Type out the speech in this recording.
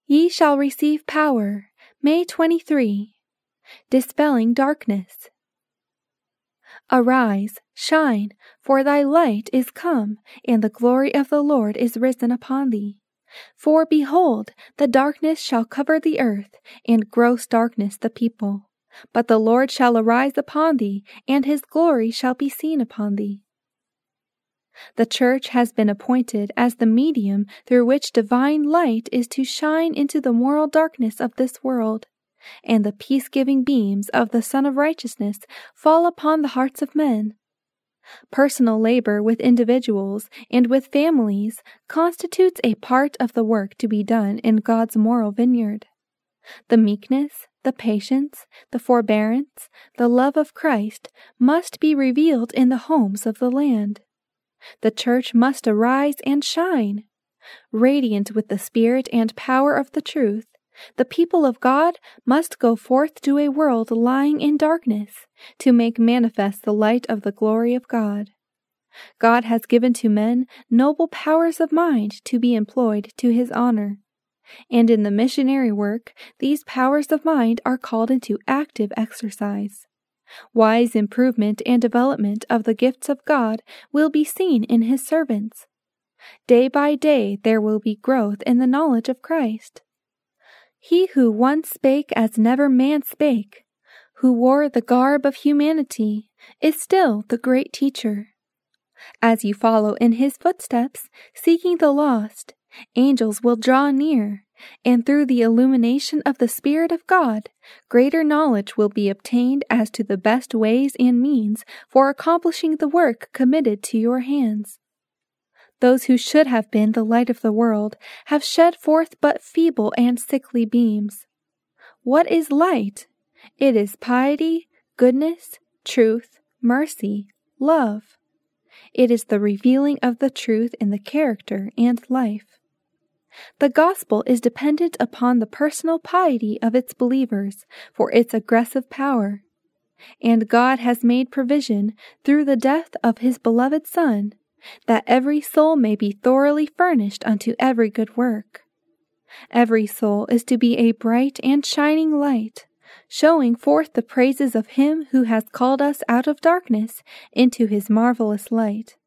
Ye shall receive power. May 23. Dispelling darkness. Arise, shine, for thy light is come, and the glory of the Lord is risen upon thee. For behold, the darkness shall cover the earth, and gross darkness the people. But the Lord shall arise upon thee, and his glory shall be seen upon thee. The Church has been appointed as the medium through which divine light is to shine into the moral darkness of this world, and the peace-giving beams of the Sun of Righteousness fall upon the hearts of men. Personal labor with individuals and with families constitutes a part of the work to be done in God's moral vineyard. The meekness, the patience, the forbearance, the love of Christ must be revealed in the homes of the land. The Church must arise and shine. Radiant with the spirit and power of the truth, the people of God must go forth to a world lying in darkness to make manifest the light of the glory of God. God has given to men noble powers of mind to be employed to his honor. And in the missionary work, these powers of mind are called into active exercise. Wise improvement and development of the gifts of God will be seen in his servants. Day by day there will be growth in the knowledge of Christ. He who once spake as never man spake, who wore the garb of humanity, is still the great teacher. As you follow in his footsteps, seeking the lost, angels will draw near, and through the illumination of the Spirit of God, greater knowledge will be obtained as to the best ways and means for accomplishing the work committed to your hands. Those who should have been the light of the world have shed forth but feeble and sickly beams. What is light? It is piety, goodness, truth, mercy, love. It is the revealing of the truth in the character and life. The gospel is dependent upon the personal piety of its believers for its aggressive power, and God has made provision through the death of his beloved Son that every soul may be thoroughly furnished unto every good work. Every soul is to be a bright and shining light, showing forth the praises of him who has called us out of darkness into his marvelous light.